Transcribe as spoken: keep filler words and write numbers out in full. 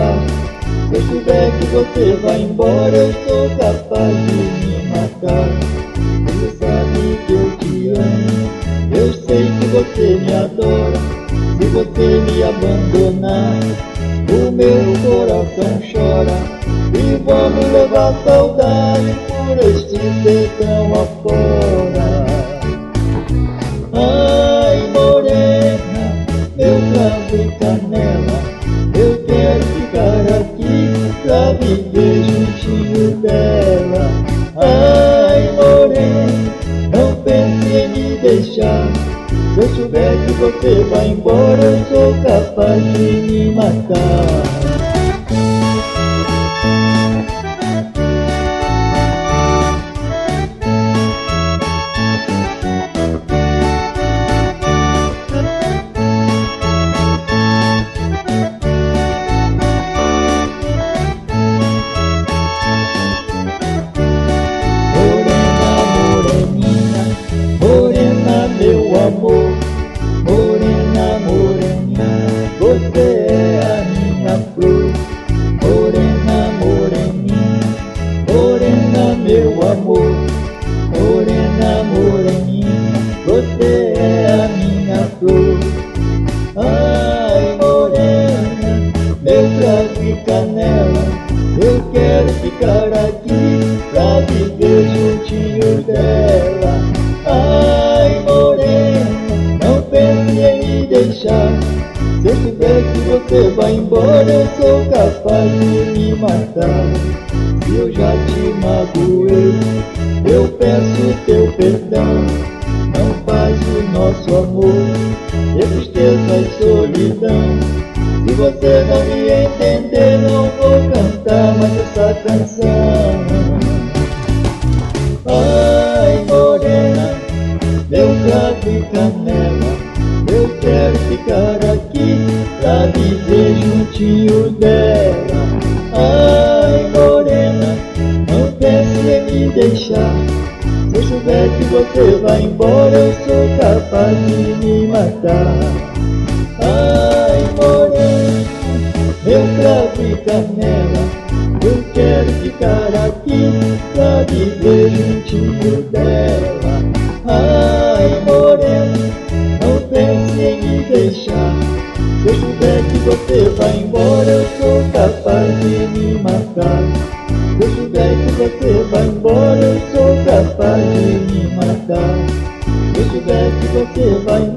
matar. Se eu souber que você vai embora, eu sou capaz de me matar. Você sabe que eu te amo, eu sei que você me adora. Se você me abandonar, o meu coração chora. E vamos levar saudade por este sertão afora. Ai, morena, meu cravo e canela, eu quero ficar aqui pra viver juntinho dela. Ai, morena, não pense em me deixar. Se eu souber que você vai embora, eu sou capaz de me matar. Amor, morena, moreninha, você é a minha flor. Morena, moreninha, morena, meu amor. Morena, moreninha, você é a minha flor. Ai, morena, meu cravo e canela, eu quero ficar aqui pra viver juntinho dela. Ai, morena, não pense em me deixar. Se eu souber que você vai embora, eu sou capaz de me matar. Se eu já te magoei, eu peço teu perdão. Não faz o nosso amor ter tristeza e solidão. Se você não me entender, não vou cantar mais essa canção. Ai, morena, meu cravo e canela, eu quero ficar aqui pra viver juntinho dela. Ai, morena, não pense em me deixar. Se eu souber que você vai embora, eu sou capaz de me matar. Ai, morena, meu cravo e canela, eu quero ficar aqui pra viver juntinho dela. Ai, morena, não pense em me deixar. Se eu souber que você vai embora, eu sou capaz de me matar. Se eu souber que você vai embora, eu sou capaz de me matar. Se eu souber que você vai embora,